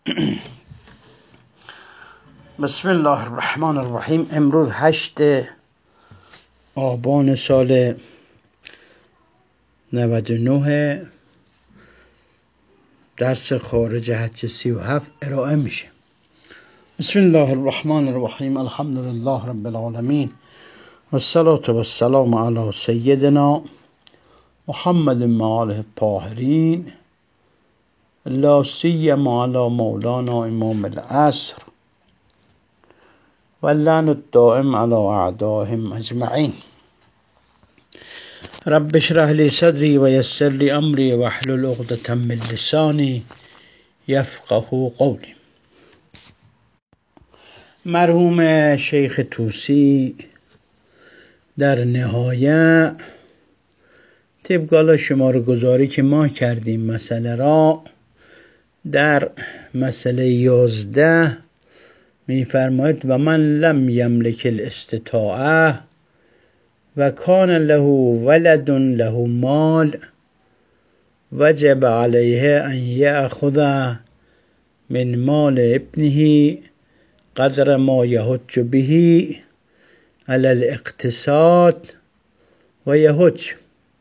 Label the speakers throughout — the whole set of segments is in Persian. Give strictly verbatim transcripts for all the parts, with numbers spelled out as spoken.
Speaker 1: بسم الله الرحمن الرحیم. امروز هشت آبان سال نود و نه، درس خارج حج سی و هفت ارائه میشه. بسم الله الرحمن الرحیم. الحمد لله رب العالمین و الصلاة و السلام علی سیدنا محمد و آله الطاهرین، لا سیما علی مولانا امام العصر واللعن الدائم على اعدائهم اجمعین. رب اشرح لی صدری و یسر لی امری واحلل عقدة من لسانی یفقهوا قولی. مرحوم شیخ طوسی در نهایه طبق شماره گذاری که ما کردیم مسئله را در مسئله یازده می‌فرماید و من لم یملک الاستطاعه و کان له ولد له مال وجب علیه ان یأخذ من مال ابنه قدر ما یحج به علی الاقتصاد و یحج،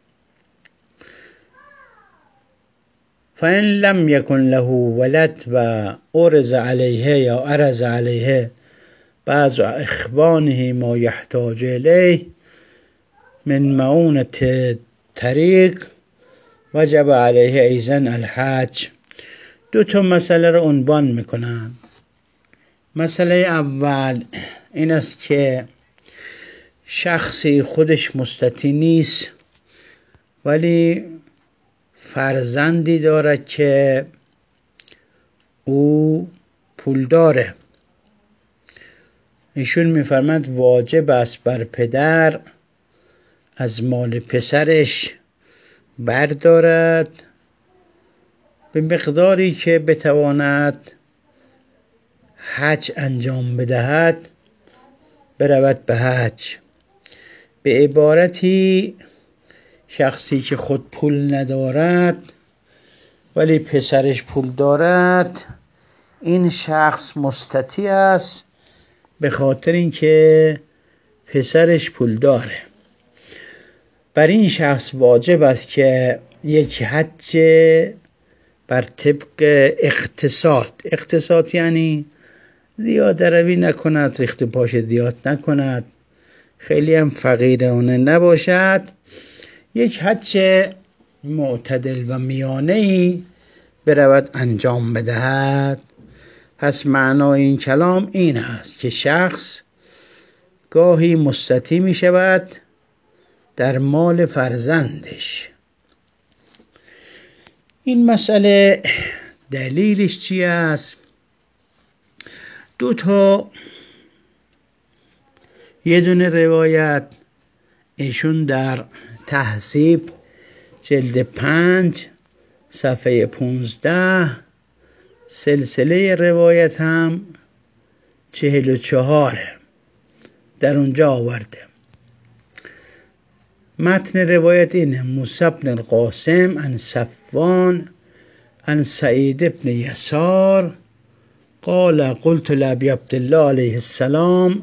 Speaker 1: فإن لم يكن له ولد و عرض علیه یا عرض علیه بعض اخوانه ما یحتاج الیه من معونة طریق وجب علیه ایضا الحج. دو تا مسئله را عنوان میکنم. مسئله اول این است که شخصی خودش مستطیع نیست ولی فرزندی دارد که او پول داره. ایشون میفرماید واجب است بر پدر از مال پسرش بردارد به مقداری که بتواند حج انجام بدهد، برود به حج. به عبارتی شخصی که خود پول ندارد ولی پسرش پول دارد، این شخص مستطیع است به خاطر اینکه پسرش پول داره. بر این شخص واجب است که یک حج بر طبق اقتصاد، اقتصاد یعنی زیاده روی نکند، ریخت پاش زیاد نکند، خیلی هم فقیرانه نباشد، یک حج معتدل و میانه‌ای برود انجام بدهد. پس معنای این کلام این است که شخص گاهی مستطیع می شود در مال فرزندش. این مسئله دلیلش چی است؟ دو تا، یه دونه روایت ایشون در تهذیب جلد پنج صفحه پونزده، سلسله روایت هم چهل و چهاره، در اونجا آورده. متن روایت اینه: موسی بن القاسم عن صفوان عن سعید بن یسار قال قلت لابی عبدالله علیه السلام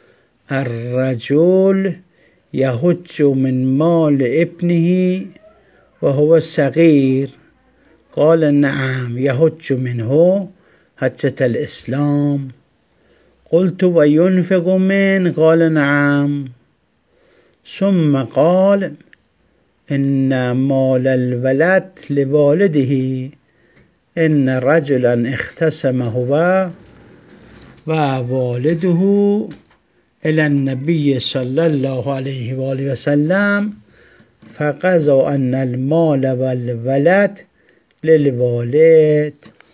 Speaker 1: الرجل یحج من مال ابنه و هو صغیر قال نعم یحج منه حجة الاسلام قلت و ینفق من قال نعم ثم قال ان مال الولد لوالده ان رجلا اختصم هو و والده الى النبي صلی الله علیه و آله و سلم فقضى ان المال والولد للوالد.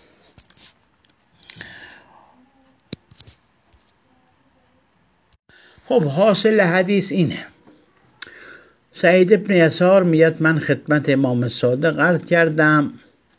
Speaker 1: خب حاصل حدیث اینه: سعید بن یسار میاد من خدمت امام صادق عرض کردم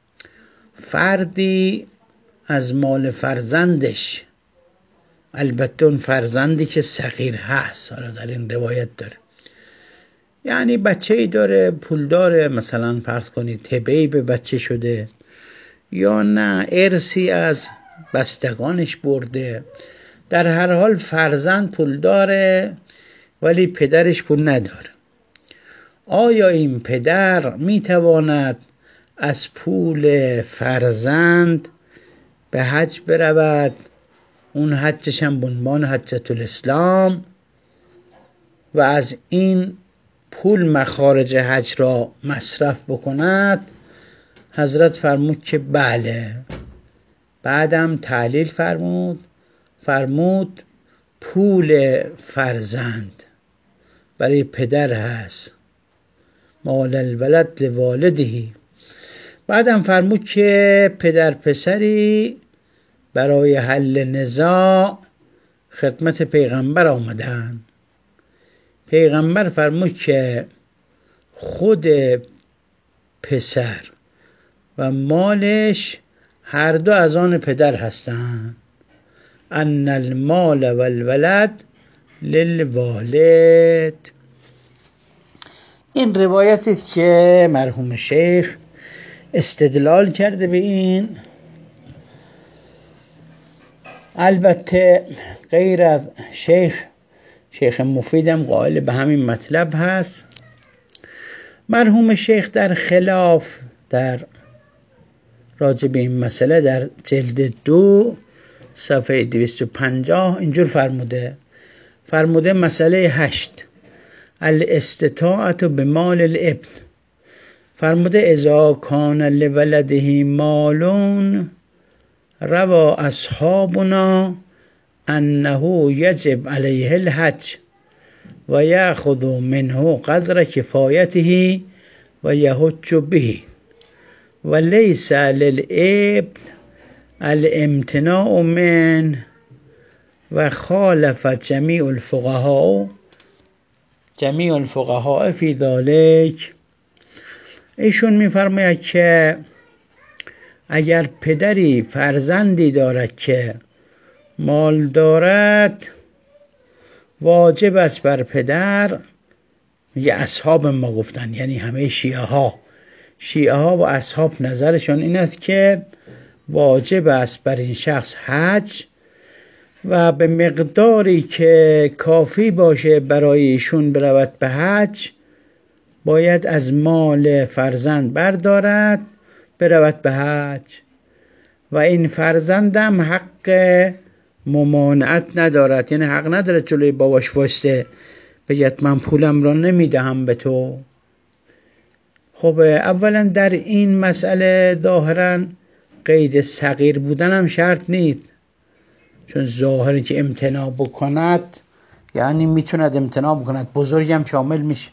Speaker 1: فردی از مال فرزندش، البته اون فرزندی که صغیر هست، حالا در این روایت داره، یعنی بچه‌ای داره، پول داره، مثلا فرض کنید تبعی به بچه شده یا نه ارثی از بستگانش برده. در هر حال فرزند پول داره ولی پدرش پول نداره. آیا این پدر میتواند از پول فرزند به حج برود، اون حجش هم به عنوان حجة الاسلام، و از این پول مخارج حج را مصرف بکند؟ حضرت فرمود که بله. بعدم تعلیل فرمود فرمود پول فرزند برای پدر هست، مال الولد لوالده. بعدم فرمود که پدر پسری برای حل نزاع خدمت پیغمبر آمدن. پیغمبر فرمود که خود پسر و مالش هر دو از آن پدر هستند. ان المال والولد للوالد. این روایتی که مرحوم شیخ استدلال کرده به این، البته غیر از شیخ شیخ مفیدم قائل به همین مطلب هست. مرحوم شیخ در خلاف در راجع به این مسئله در جلد دو صفحه دویست و پنجاه اینجور فرموده فرموده مسئله هشت، الاستطاعت بمال الابن. فرموده اذا کان لولده مالون روى اصحابنا انه یجب علیه الحج و یأخذ منه قدر کفایته و یحج به و لیس للابن الامتناع من و خالف جمیع الفقهاء جمیع الفقهاء فی ذلک. ایشون میفرماید که اگر پدری فرزندی دارد که مال دارد، واجب است بر پدر، یه اصحاب ما گفتن یعنی همه شیعه ها شیعه ها و اصحاب نظرشون این است که واجب است بر این شخص حج و به مقداری که کافی باشه برای ایشون برود به حج باید از مال فرزند بردارد برود به حج، و این فرزندم حق ممانعت ندارد، یعنی حق نداره جلوی باباش واسطه بگید من پولم را نمیدهم به تو. خب اولا در این مسئله ظاهرا قید صغیر بودن هم شرط نیست، چون ظاهری که امتناع بکند یعنی میتوند امتناع بکند، بزرگ هم شامل میشه.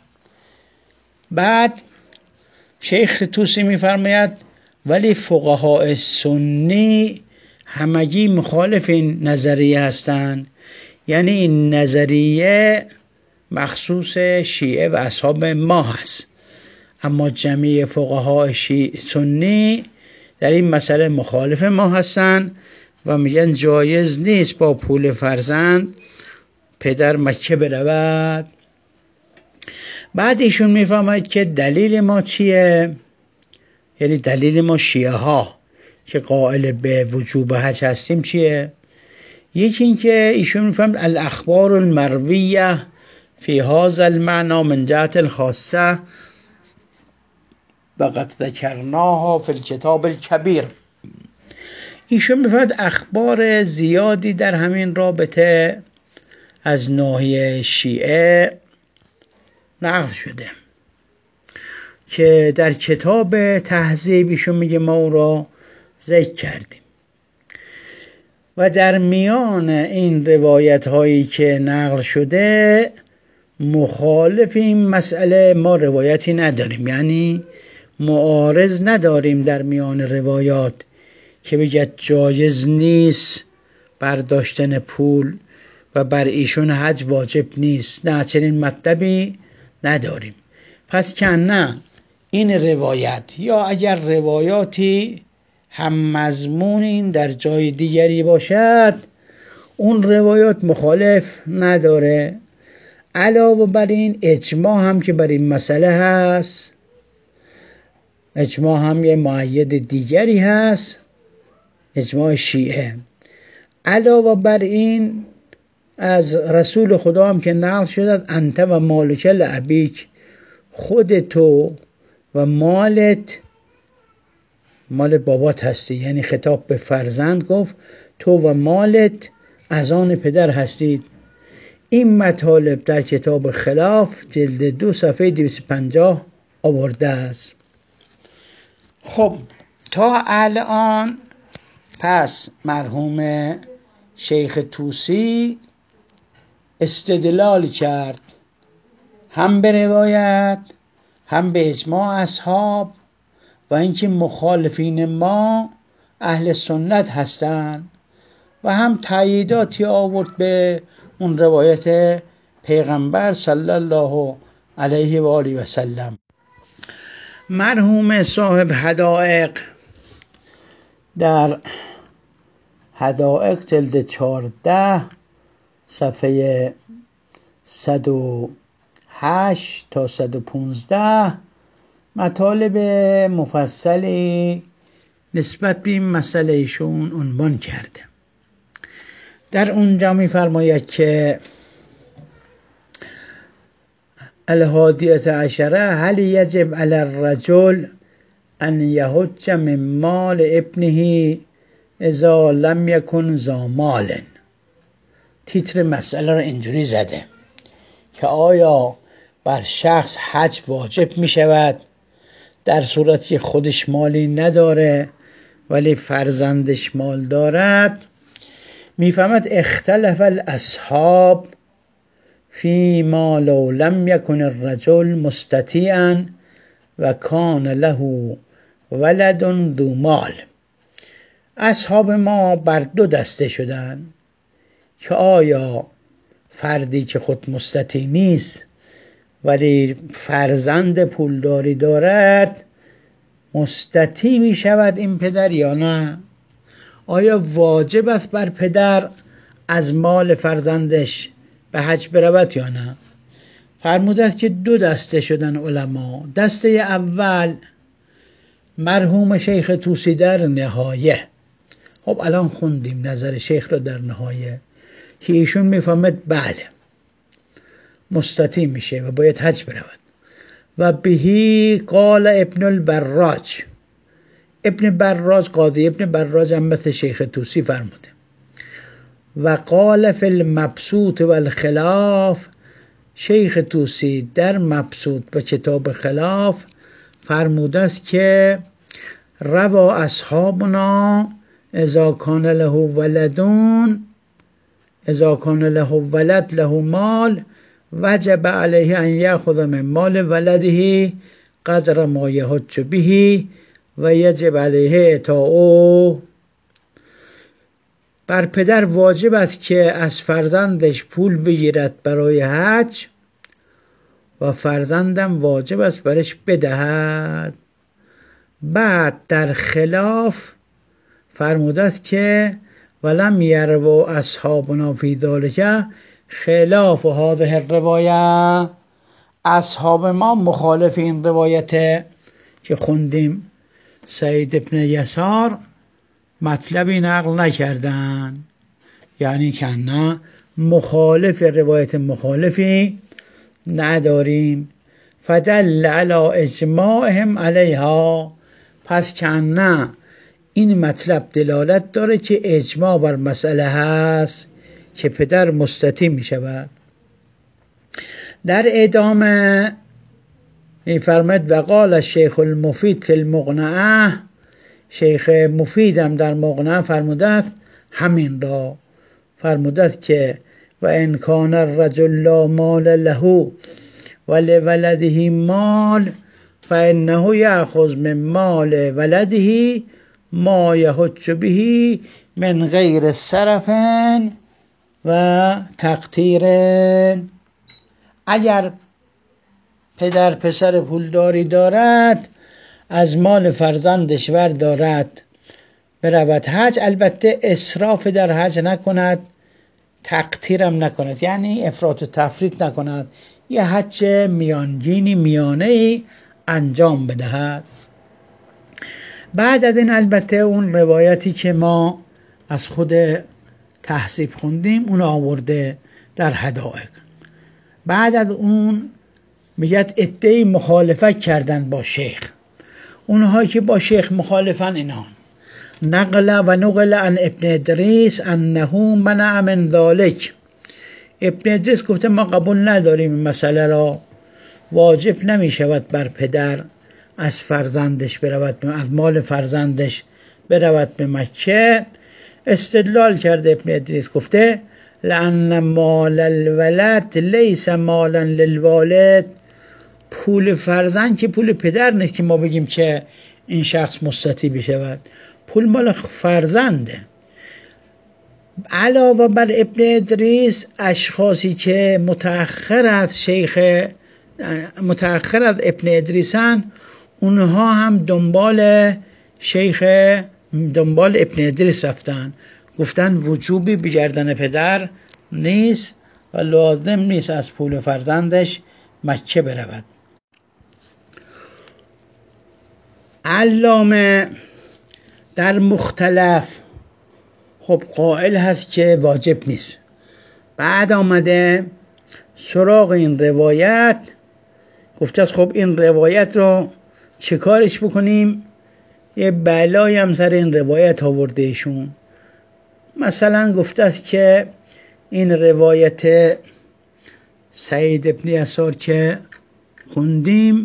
Speaker 1: بعد شیخ توسی میفرماید ولی فقهای سنی همگی مخالف این نظریه هستند، یعنی این نظریه مخصوص شیعه و اصحاب ما هست، اما جمعی فقهای سنی در این مسئله مخالف ما هستند و میگن جایز نیست با پول فرزند پدر مکه برود. بعد ایشون میفهمد که دلیل ما چیه، یعنی دلیل ما شیعه ها که قائل به وجوب حج هستیم چیه. یکی این که ایشون میفهمد الاخبار المرویه فی هذا المعنى من جهت الخاصه وقد ذکرناها فی الکتاب الکبیر. ایشون میفهمد اخبار زیادی در همین رابطه از ناحیه شیعه نقل شده که در کتاب تهذیب ایشون میگه ما او را ذکر کردیم، و در میان این روایت هایی که نقل شده مخالف این مسئله ما روایتی نداریم، یعنی معارض نداریم در میان روایات که بگه جایز نیست برداشتن پول و بر ایشون حج واجب نیست، نه چنین مطلبی نداریم. پس که نه این روایت یا اگر روایاتی هم مضمون در جای دیگری باشد اون روایات مخالف نداره. علاوه بر این اجماع هم که بر این مسئله هست، اجماع هم یه مؤید دیگری هست، اجماع شیعه. علاوه بر این از رسول خدا هم که نقل شد انت و مالک لابیک، خود تو و مالت مال بابات هستی، یعنی خطاب به فرزند گفت تو و مالت از آن پدر هستید. این مطالب در کتاب خلاف جلد دو صفحه دویست و پنجاه آورده است. خب تا الان پس مرحوم شیخ طوسی استدلال کرد هم به روایت، هم به اجماع اصحاب و اینکه مخالفین ما اهل سنت هستند، و هم تأییداتی آورد به اون روایت پیغمبر صلی الله علیه و آله و سلم. مرحوم صاحب حدائق در حدائق جلد چهارده صفحه صد و هشت تا صد و پانزده مطالب مفصلی نسبت به این مسئله ایشون عنوان کرده. در اونجا می فرماید که الهادیة عشره هل یجب علی الرجل ان یحج من مال ابنه اذا لم یکن ذا مال. تیتر مسئله را اینجوری زده که آیا بر شخص حج واجب می شود در صورتی خودش مالی نداره ولی فرزندش مال دارد. میفهمد اختلف الاصحاب فی ما لو لم یکن الرجل مستطیعا و کان له ولد ذو مال. اصحاب ما بر دو دسته شدن که آیا فردی که خود مستطیع نیست ولی فرزند پولداری دارد مستطیع می شود این پدر یا نه؟ آیا واجب است بر پدر از مال فرزندش به حج برود یا نه؟ فرمودند که دو دسته شدن علما. دسته اول مرحوم شیخ طوسی در نهایه. خب الان خوندیم نظر شیخ را در نهایه که ایشون میفهمد بله مستطیع میشه و باید حج برود. و بهی قال ابن البراج، ابن براج قاضی ابن براج هم مثل شیخ طوسی فرموده. و قال فی المبسوط و الخلاف، شیخ طوسی در مبسوط و کتاب خلاف فرموده است که روا اصحابنا اذا کان له ولدون اذا کان له ولد له مال وجب علیه ان یأخذ من مال ولده قدر ما یحج به و یجب علیه اعطاؤه. بر پدر واجب است که از فرزندش پول بگیرد برای حج و فرزندم واجب است برش بدهد. بعد در خلاف فرموده است که ولم یروا اصحابنا فی ذلک خلاف هذه الروایه. اصحاب ما مخالف این روایت که خوندیم سعید ابن یسار مطلبی نقل نکردن، یعنی که نه مخالف روایت مخالفی نداریم. فدل علی اجماعهم علیها، پس که نه این مطلب دلالت داره که اجماع بر مسئله هست که پدر مستطیع می شود. در ادامه میفرماید و قال الشیخ المفید فی المقنعه، شیخ مفید هم در مقنعه فرموده همین را فرموده که و ان کان الرجل لا مال له ولولده مال فانه یأخذ من مال ولده ما یحج به من غیر صرف و تقتیر. اگر پدر پسر پولداری دارد از مال فرزندش ور دارد برود حج، البته اسراف در حج نکند، تقتیرم نکند، یعنی افراط و تفریط نکند، یه حج میانگینی میانه‌ای انجام بدهد. بعد از این البته اون روایتی که ما از خود تحصیب خوندیم اون آورده در حدائق. بعد از اون میگه عده‌ای مخالفت کردن با شیخ. اونها که با شیخ مخالفن اینا نقل و نقل عن ابن ادریس انه منع من ذلك. ابن ادریس گفته ما قبول نداریم این مسئله را، واجب نمی شود بر پدر از فرزندش برود، از مال فرزندش برود به مکه. استدلال کرده ابن ادریس، گفته لأن مال الولد لیس مالا للوالد. پول فرزند که پول پدر نیست که ما بگیم که این شخص مستطیع بشود، پول مال فرزنده. علاوه بر ابن ادریس اشخاصی که متأخر از شیخ متأخر از ابن ادریسن، اونها هم دنبال شیخ دنبال ابن ادریس رفتن، گفتن وجوبی به گردن پدر نیست و لازم نیست از پول فرزندش مکه برود. علامه در مختلف خب قائل هست که واجب نیست. بعد آمده سراغ این روایت، گفته است خب این روایت رو چه کارش بکنیم؟ یه بلایی هم سر این روایت آورده ایشون. مثلا گفته است که این روایت سعید ابن یسار که خوندیم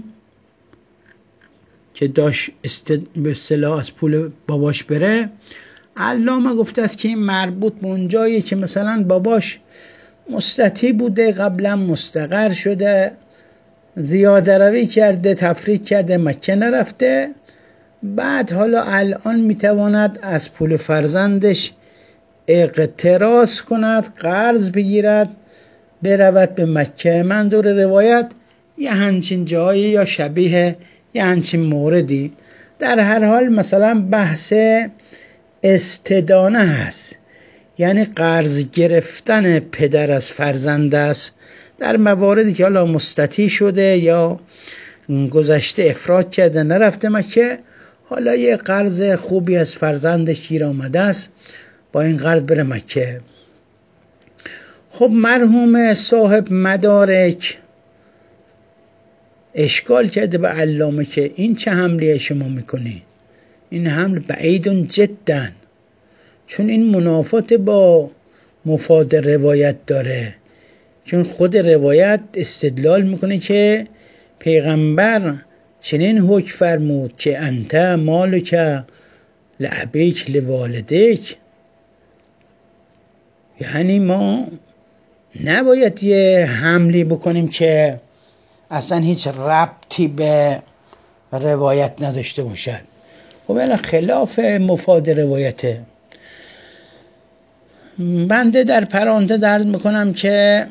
Speaker 1: که داشت استد... به اصطلاح از پول باباش بره، علامه گفته است که این مربوط به اون جایی که مثلا باباش مستطیع بوده، قبلا مستقر شده، زیاده روی کرده، تفریط کرده، مکه نرفته، بعد حالا الان میتواند از پول فرزندش اقتراض کند، قرض بگیرد، برود به مکه. منظور روایت یه همچین جایی یا شبیه یه همچین موردی. در هر حال مثلا بحث استدانه هست، یعنی قرض گرفتن پدر از فرزند است در مواردی که حالا مستطیع شده یا گذشته افراط کرده نرفته مکه، حالا یه قرض خوبی از فرزندش گیر آمده است، با این قرض بره مکه. خب مرحوم صاحب مدارک اشکال کرده به علامه که این چه حمله شما میکنی؟ این حمل بعید جدا، چون این منافات با مفاد روایت داره. چون خود روایت استدلال میکنه که پیغمبر چنین حکم فرمود که انت مالک لابیک لوالدیک، یعنی ما نباید یه حملی بکنیم که اصلا هیچ ربطی به روایت نداشته باشد. خب الان خلاف مفاد روایته. بنده در پرانتز عرض میکنم که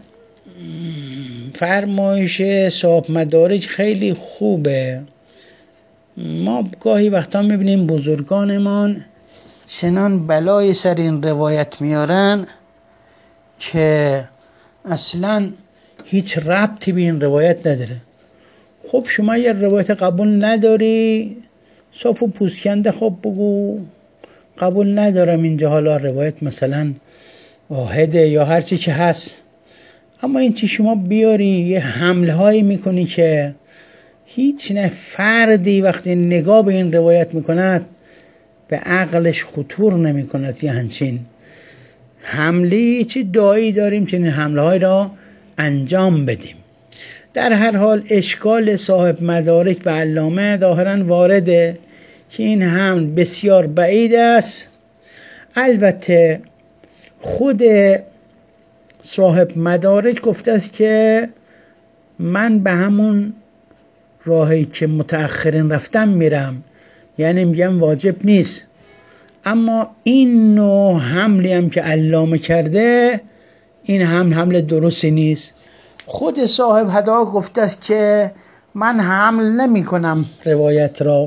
Speaker 1: فرمایش صاحب مدارج خیلی خوبه. ما گاهی وقتا میبینیم بزرگانمان چنان بلای سر این روایت میارن که اصلا هیچ ربطی به این روایت نداره. خب شما یه روایت قبول نداری، صاف و پوسکنده خب بگو قبول ندارم اینجا، حالا روایت مثلا واحده یا هر چی که هست. اما این چی شما بیاری یه حمله هایی میکنی که هیچ نه فردی وقتی نگاه به این روایت میکند به عقلش خطور نمیکند. یه همچین حمله چی دایی داریم چنین حمله های را انجام بدیم. در هر حال اشکال صاحب مدارک به علامه ظاهرا وارده که این حمل بسیار بعید است. البته خود صاحب مدارک گفته است که من به همون راهی که متأخرین رفتم میرم، یعنی میگم واجب نیست. اما این نوع حملی هم که علامه کرده، این هم حمل درستی نیست. خود صاحب هدا گفته است که من حمل نمی کنم روایت را،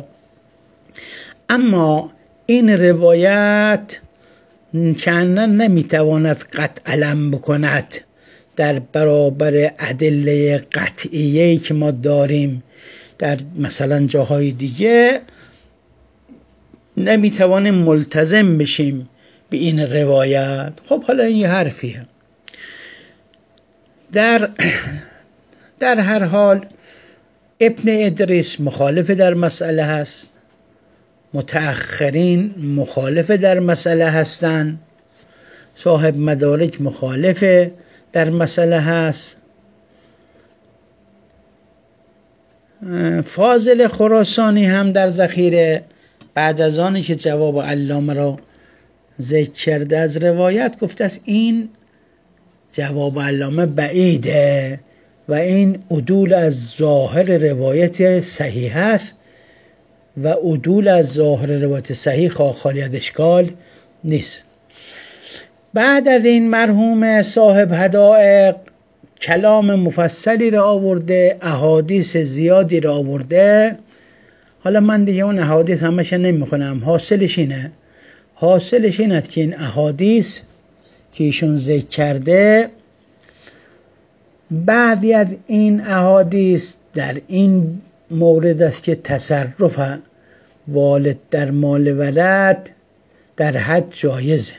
Speaker 1: اما این روایت کنن نمیتواند قطع علم بکند در برابر ادله قطعیه‌ای که ما داریم در مثلا جاهای دیگه. نمیتوانیم ملتزم بشیم به این روایت. خب حالا این یه حرفیه. در در هر حال ابن ادریس مخالف در مسئله هست، متأخرین مخالف در مسئله هستند، صاحب مدارک مخالف در مسئله هست. فاضل خراسانی هم در ذخیره بعد از آنی که جواب علامه را ذکر کرده از روایت گفته است این جواب علامه بعیده و این عدول از ظاهر روایت صحیح است و عدول از ظاهر روایت صحیح خالی از اشکال نیست. بعد از این مرحوم صاحب حدائق کلام مفصلی را آورده، احادیث زیادی را آورده. حالا من دیگه اون احادیث همش نمیخونم. حاصلش اینه حاصلش این است که این احادیث که ایشون ذکر کرده، بعضی از این احادیث در این مورد است که تصرف والد در مال ولد در حج جایزه،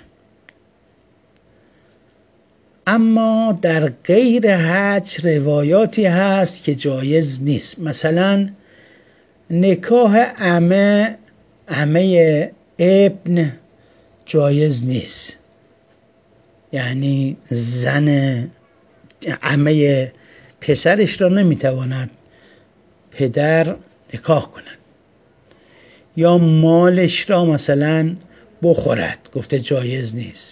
Speaker 1: اما در غیر حج روایاتی هست که جایز نیست. مثلا نکاح عمه عمه ابن جایز نیست، یعنی زن عمه پسرش را نمیتواند پدر نکاح کند، یا مالش را مثلا بخورد، گفته جایز نیست.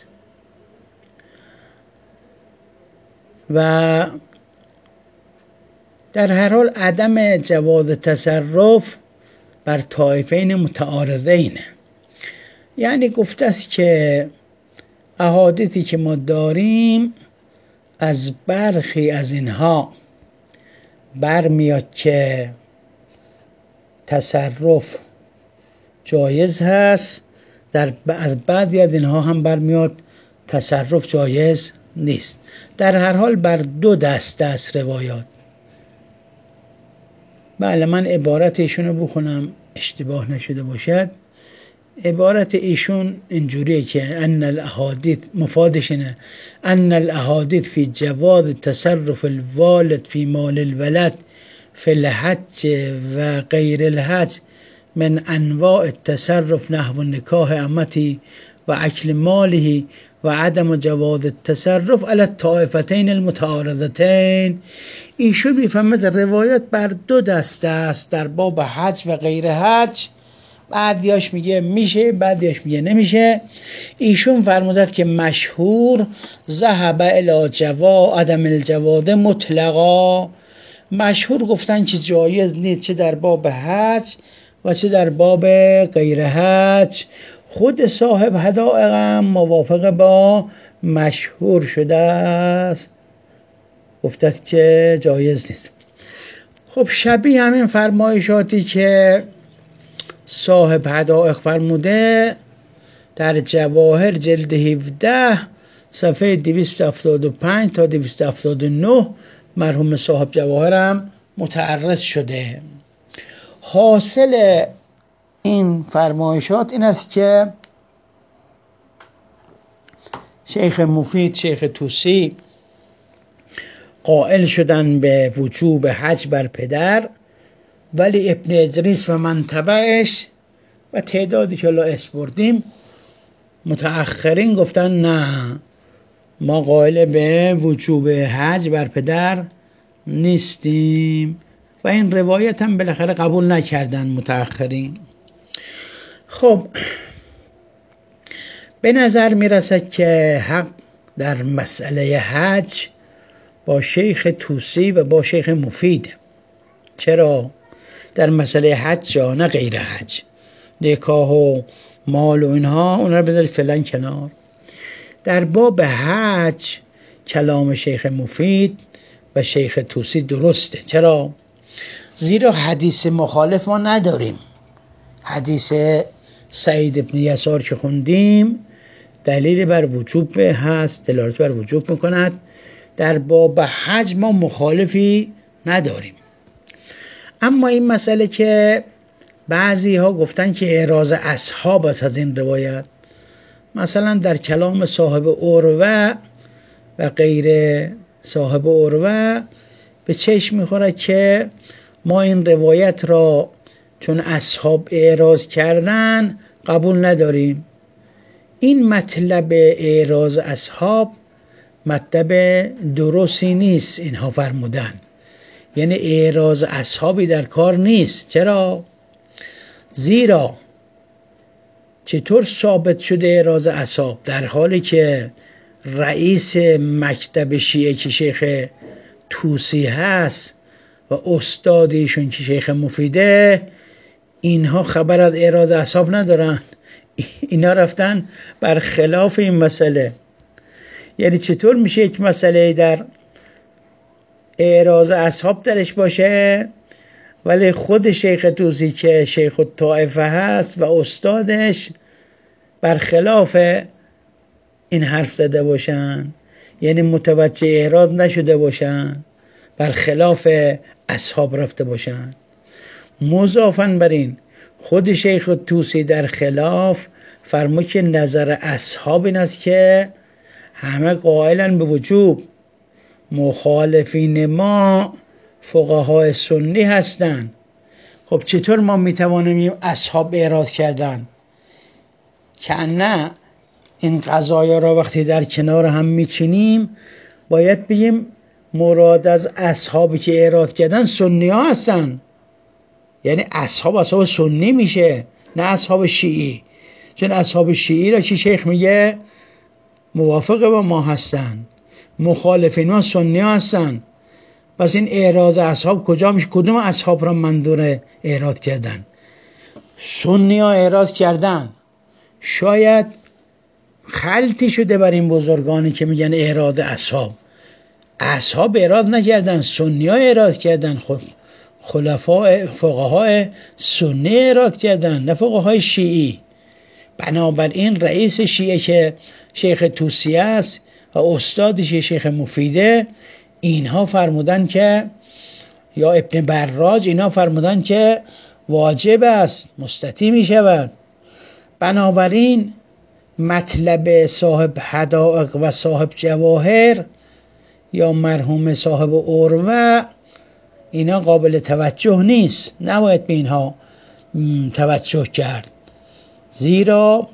Speaker 1: و در هر حال عدم جواز تصرف بر طایفین متعارضینه، یعنی گفته است که احادیثی که ما داریم از برخی از اینها برمیاد که تصرف جایز هست، در بعضی از اینها هم برمیاد تصرف جایز نیست. در هر حال بر دو دسته است روایات. بله، من عبارت ایشون رو بخونم اشتباه نشده باشد. عبارت ایشون اینجوریه که ان الاحادیث مفادش اینه ان الاحادیث فی جواز تصرف الوالد فی مال الولد فی الحج و غیر الحج من انواع التصرف نحو نکاح عمتی و اکل ماله و عدم جواز التصرف علی الطائفتین المتعارضتین. ایشون میفهمد روایت بر دو دسته است در باب حج و غیر حج، بعدیاش میگه میشه، بعدیاش میگه نمیشه. ایشون فرمودد که مشهور ذهب الی جوا عدم الجواز مطلقا، مشهور گفتن که جایز نیست، چه در باب حج و چه در باب غیر حج. خود صاحب حدائق هم موافق با مشهور شده است، گفتد که جایز نیست. خب شبیه همین فرمایشاتی که صاحب حدائق فرموده در جواهر جلد هفده صفحه دویست و هفتاد و پنج تا دویست و هفتاد و نه مرحوم صاحب جواهر هم متعرض شده. حاصل این فرمایشات این است که شیخ مفید، شیخ طوسی قائل شدن به وجوب حج بر پدر، ولی ابن ادریس و من تبعش و تعدادی که الان اسپردیم متأخرین گفتن نه، ما قائل به وجوب حج بر پدر نیستیم و این روایت هم بالاخره قبول نکردن متأخرین. خب به نظر میرسد که حق در مسئله حج با شیخ طوسی و با شیخ مفید. چرا؟ در مسئله حج نه غیر حج، نکاح و مال و اینها اونها رو بذارید فعلا کنار. در باب حج کلام شیخ مفید و شیخ طوسی درسته. چرا؟ زیرا حدیث مخالف ما نداریم. حدیث سعید ابن یسار که خوندیم دلیل بر وجوب هست، دلالت بر وجوب میکند. در باب حج ما مخالفی نداریم. اما این مسئله که بعضی ها گفتن که اعراض اصحاب است از این روایت، مثلا در کلام صاحب عروه و غیر صاحب عروه به چشم میخوره که ما این روایت را چون اصحاب اعراض کردن قبول نداریم. این مطلب اعراض اصحاب مطلب درستی نیست. اینها فرمودن یعنی اعراض اصحابی در کار نیست. چرا؟ زیرا چطور ثابت شده اعراض اصحاب در حالی که رئیس مکتب شیعه که شیخ طوسی هست و استادیشون که شیخ مفیده، اینها خبر از اعراض اصحاب ندارن. اینا رفتن برخلاف این مسئله. یعنی چطور میشه یک مسئله در اعراض اصحاب درش باشه ولی خود شیخ طوسی که شیخ الطائفه هست و استادش برخلاف این حرف زده باشن، یعنی متوجه اعراض نشده باشن، برخلاف اصحاب رفته باشن. مضافاً بر این خود شیخ طوسی در خلاف فرمود که نظر اصحاب این است که همه قائلن به وجوب، مخالفین ما فقهای سنی هستند. خب چطور ما میتوانیم اصحاب اعراض کردن؟ که نه این قضایا را وقتی در کنار هم میچینیم باید بگیم مراد از اصحابی که اعراض کردن سنی ها هستن. یعنی اصحاب اصحاب سنی میشه، نه اصحاب شیعی. چون اصحاب شیعی را که شیخ میگه موافق با ما هستن، مخالفین ما سنی ها هستن. پس این اعراض اصحاب کجا میشه؟ کدوم اصحاب را منظور اعراض کردن؟ سنی ها اعراض کردن. شاید خلطی شده بر این بزرگانی که میگن اعراض اصحاب. اصحاب اعراض نکردن، سنی ها اعراض کردن. خود خلفاء فقهای سنی اعراض کردن، نه فقهای شیعی. بنابراین رئیس شیعه که شیخ طوسی است و استادش شیخ مفیده، اینها فرمودن که، یا ابن براج، اینها فرمودن که واجب است، مستطیع می شود. بنابراین مطلب صاحب حدائق و صاحب جواهر یا مرحوم صاحب عروه اینا قابل توجه نیست، نباید به اینها توجه کرد. زیرا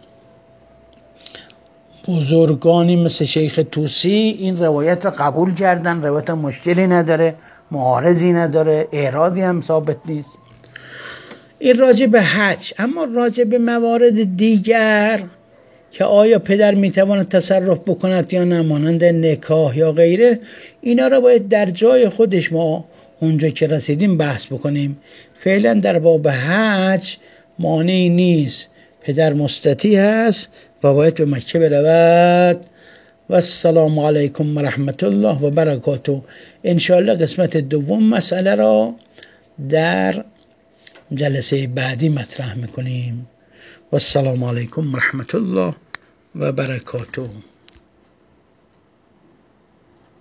Speaker 1: بزرگانی مثل شیخ طوسی این روایت را قبول کردن، روایت مشکلی نداره، معارضی نداره، اعراضی هم ثابت نیست. این راجع به حج. اما راجع به موارد دیگر که آیا پدر میتواند تصرف بکند یا نه، مانند نکاح یا غیره، اینا را باید در جای خودش ما اونجا که رسیدیم بحث بکنیم. فعلا در باب حج مانعی نیست، پدر مستطیع هست و باید به مکه برود. و السلام علیکم و رحمت الله و برکاته. انشاءالله قسمت دوم مسئله را در جلسه بعدی مطرح میکنیم. و السلام علیکم و رحمت الله و برکاته.